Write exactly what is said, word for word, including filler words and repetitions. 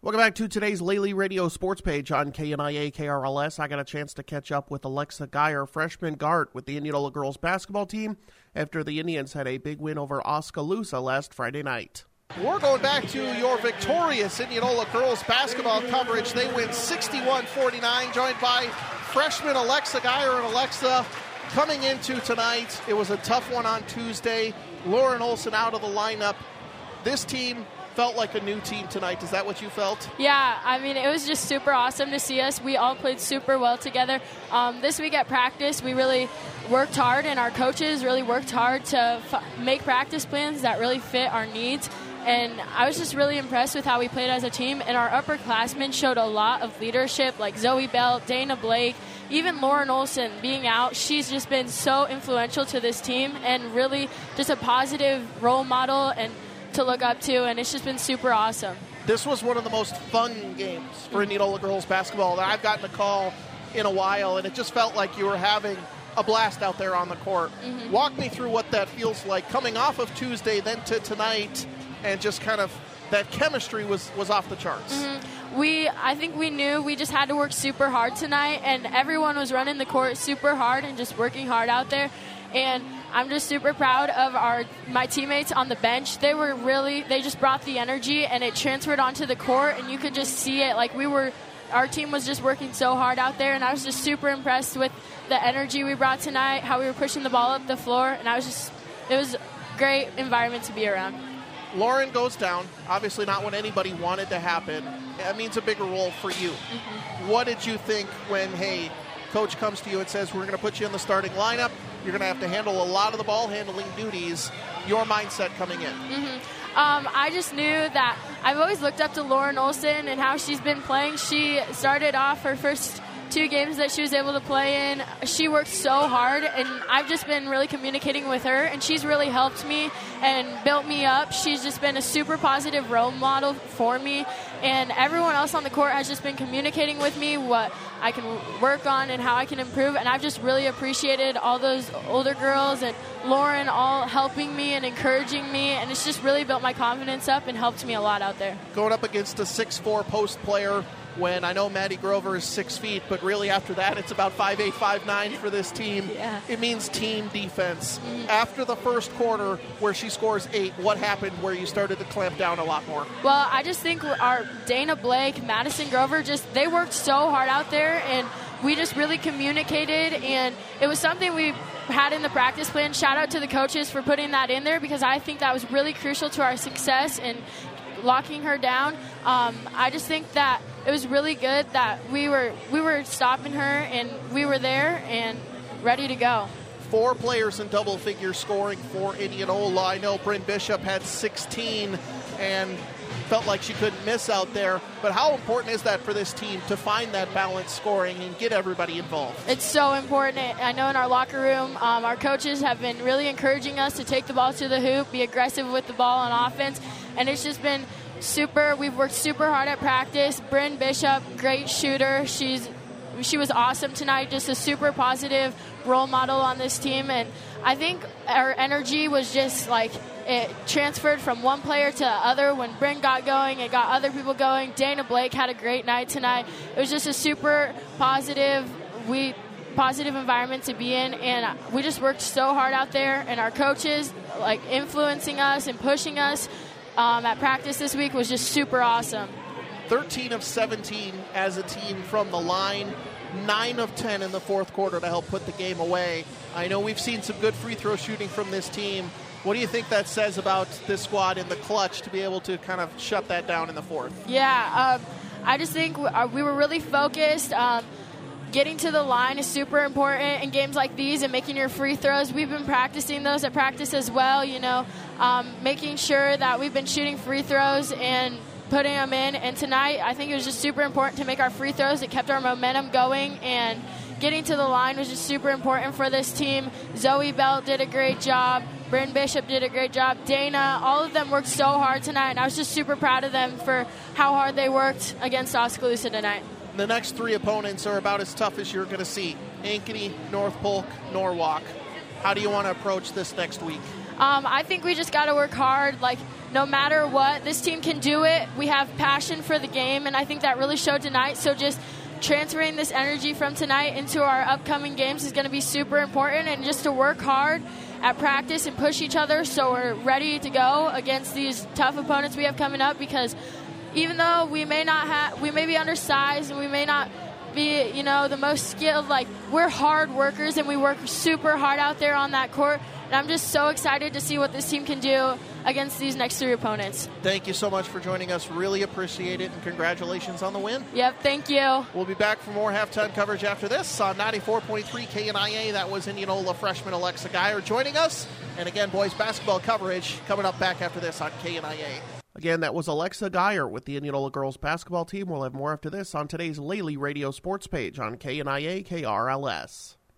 Welcome back to today's Lely Radio Sports page on K N I A K R L S. I got a chance to catch up with Alexa Geyer, freshman guard with the Indianola girls basketball team, after the Indians had a big win over Oskaloosa last Friday night. We're going back to your victorious Indianola girls basketball coverage. They win sixty-one forty-nine, joined by freshman Alexa Geyer. And Alexa, coming into tonight, it was a tough one on Tuesday. Lauren Olson out of the lineup. This team felt like a new team tonight. Is that what you felt? Yeah, I mean, it was just super awesome to see us. We all played super well together. Um, this week at practice, we really worked hard, and our coaches really worked hard to f- make practice plans that really fit our needs. And I was just really impressed with how we played as a team. And our upperclassmen showed a lot of leadership, like Zoe Bell, Dana Blake, even Lauren Olson being out. She's just been so influential to this team and really just a positive role model and to look up to, and it's just been super awesome. This was one of the most fun games for Indianola girls basketball that I've gotten a call in a while, and it just felt like you were having a blast out there on the court. Mm-hmm. Walk me through what that feels like coming off of Tuesday then to tonight, and just kind of that chemistry was, was off the charts. Mm-hmm. We, I think we knew we just had to work super hard tonight, and everyone was running the court super hard and just working hard out there. And I'm just super proud of our my teammates on the bench. They were really, they just brought the energy, and it transferred onto the court, and you could just see it. Like we were, our team was just working so hard out there, and I was just super impressed with the energy we brought tonight, how we were pushing the ball up the floor, and I was just, it was a great environment to be around. Lauren goes down, obviously not what anybody wanted to happen. That means a bigger role for you. Mm-hmm. What did you think when, hey, coach comes to you and says, we're going to put you in the starting lineup, you're going to have to handle a lot of the ball handling duties, your mindset coming in? Mm-hmm. Um, I just knew that I've always looked up to Lauren Olson and how she's been playing. She started off her first two games that she was able to play in. She worked so hard, and I've just been really communicating with her, and she's really helped me and built me up. She's just been a super positive role model for me, and everyone else on the court has just been communicating with me what I can work on and how I can improve, and I've just really appreciated all those older girls and Lauren all helping me and encouraging me, and it's just really built my confidence up and helped me a lot out there. Going up against a six foot four post player, when I know Maddie Grover is six feet, but really after that it's about five eight, five nine for this team. Yeah. It means team defense. Mm-hmm. After the first quarter where she scores eight, what happened where you started to clamp down a lot more? Well, I just think our Dana Blake, Madison Grover, just they worked so hard out there, and we just really communicated, and it was something we had in the practice plan. Shout out to the coaches for putting that in there, because I think that was really crucial to our success in locking her down. Um, I just think that it was really good that we were we were stopping her, and we were there and ready to go. Four players in double figure scoring for Indianola. I know Bryn Bishop had sixteen and felt like she couldn't miss out there. But how important is that for this team to find that balanced scoring and get everybody involved? It's so important. I know in our locker room, um, our coaches have been really encouraging us to take the ball to the hoop, be aggressive with the ball on offense, and it's just been super. We've worked super hard at practice. Bryn Bishop, great shooter. She's she was awesome tonight, just a super positive role model on this team, and I think our energy was just like it transferred from one player to the other. When Bryn got going, it got other people going. Dana Blake had a great night tonight. It was just a super positive, we positive environment to be in, and we just worked so hard out there, and our coaches like influencing us and pushing us um, at practice this week was just super awesome. thirteen of seventeen as a team from the line, nine of ten in the fourth quarter to help put the game away. I know we've seen some good free throw shooting from this team. What do you think that says about this squad in the clutch to be able to kind of shut that down in the fourth? Yeah, um, I just think we were really focused. Um, getting to the line is super important in games like these, and making your free throws. We've been practicing those at practice as well, you know, um, making sure that we've been shooting free throws and putting them in. And tonight, I think it was just super important to make our free throws. It kept our momentum going, and getting to the line was just super important for this team. Zoe Bell did a great job. Bryn Bishop did a great job. Dana, all of them worked so hard tonight, and I was just super proud of them for how hard they worked against Oskaloosa tonight. The next three opponents are about as tough as you're going to see. Ankeny, North Polk, Norwalk. How do you want to approach this next week? Um, I think we just got to work hard. Like, no matter what, this team can do it. We have passion for the game, and I think that really showed tonight. So just transferring this energy from tonight into our upcoming games is going to be super important, and just to work hard at practice and push each other so we're ready to go against these tough opponents we have coming up, because even though we may not have, we may be undersized and we may not be, you know, the most skilled, like, we're hard workers and we work super hard out there on that court, and I'm just so excited to see what this team can do against these next three opponents. Thank you so much for joining us. Really appreciate it, and congratulations on the win. Yep, thank you. We'll be back for more halftime coverage after this on ninety-four point three K N I A. That was Indianola freshman Alexa Geyer joining us. And again, boys basketball coverage coming up back after this on K N I A. Again, that was Alexa Geyer with the Indianola girls basketball team. We'll have more after this on today's Lely Radio Sports page on K N I A K R L S.